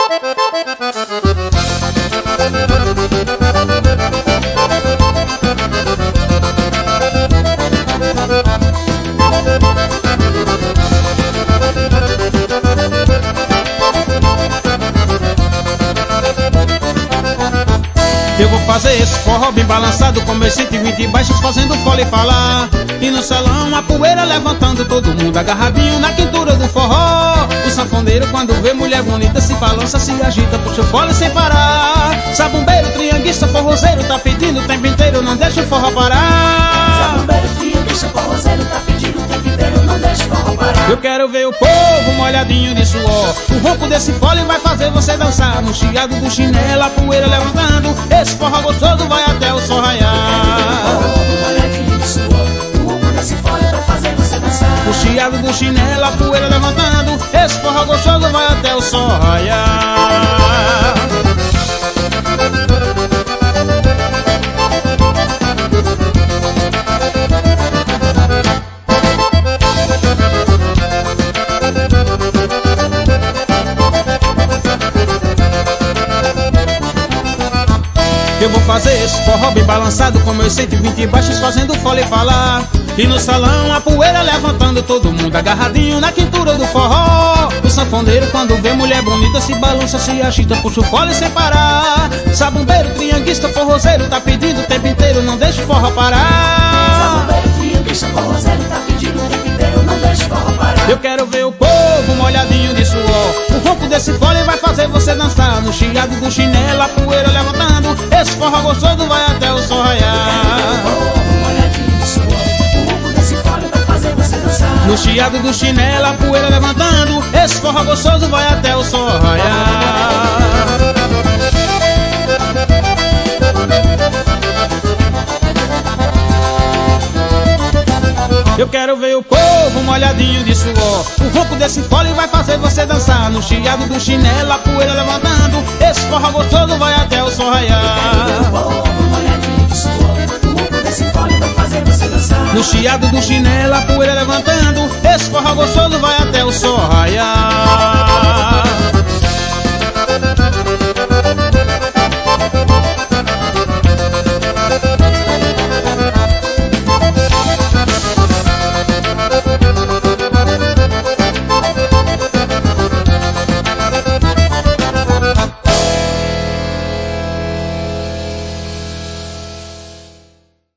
Eu vou fazer esse forró bem balançado, com meus 120 baixos fazendo fole falar. E no salão a poeira levantando, todo mundo agarradinho na quintura do forró. O sanfoneiro quando vê mulher bonita se balança, se agita, puxa o fole sem parar. Sabumbeiro, trianguista, forrozeiro tá pedindo o tempo inteiro, não deixa o forró parar. Sabumbeiro, trianguista, forrozeiro tá pedindo o tempo inteiro, não deixa o forró parar. Eu quero ver o povo molhadinho de suor. O ronco desse fole vai fazer você dançar. No chiado do chinelo a poeira levantando, esse forró gostoso vai até o sol raiar. Molhadinho de suor, o ronco desse fole vai fazer você dançar. No chiado do chinelo a poeira levantando, esse forró gostoso vai até o sol raiar. Eu vou fazer esse forró bem balançado, com meus 120 baixos fazendo fole falar. E no salão a poeira levantando, todo mundo agarradinho na quintura do forró. O sanfoneiro quando vê mulher bonita se balança, se agita, puxa o fole sem parar. Sabumbeiro, trianguista, forrozeiro tá pedindo o tempo inteiro, não deixa o forró parar. Sabumbeiro, trianguista, forrozeiro tá pedindo o tempo inteiro, não deixa o forró parar. Eu quero ver o povo molhadinho de suor. O ronco desse fole vai fazer você dançar. No chiado do chinelo a poeira levantando, esse forró gostoso vai até o sol raiar. Molhadinho de suor, o ronco desse fole vai fazer você dançar. No chiado do chinelo a poeira levantando, esse forró gostoso vai até o sol raiar. Eu quero ver o povo molhadinho de suor. O ronco desse fole vai fazer você dançar. No chiado do chinelo a poeira levantando, esse forró gostoso vai até o sol raiar. Molhadinho de suor, o ronco desse fole vai fazer você dançar. No chiado do chinelo a poeira levantando, esse forró gostoso vai até o sol raiar.